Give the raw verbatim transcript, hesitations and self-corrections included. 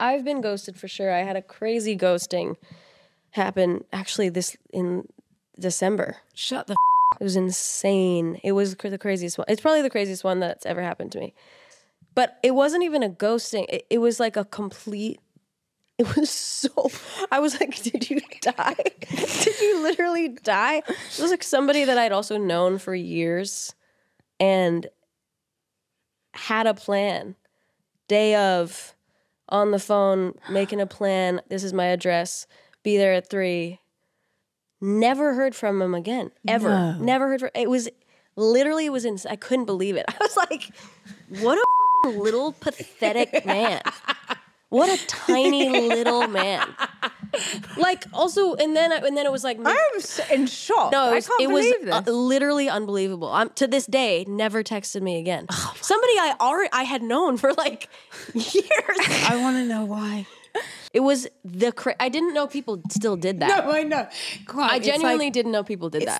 I've been ghosted for sure. I had a crazy ghosting happen actually this in December. Shut the. It was insane. It was the craziest one. It's probably the craziest one that's ever happened to me. But it wasn't even a ghosting. It, it was like a complete. It was so. I was like, did you die? Did you literally die? It was like somebody that I'd also known for years, and had a plan. Day of, on the phone, making a plan. This is my address. Be there at three. Never heard from him again, ever. No. Never heard from. It was literally, it was. In, I couldn't believe it. I was like, what a little pathetic man. What a tiny little man. Like also, and then and then it was like I'm in shock. no, it I was, can't it believe was uh, this. literally unbelievable. I'm to this day never texted me again. Oh, somebody I already I had known for like years. I want to know why. It was the cra- I didn't know people still did that. No, I know. God, I it's genuinely like, didn't know people did it's that.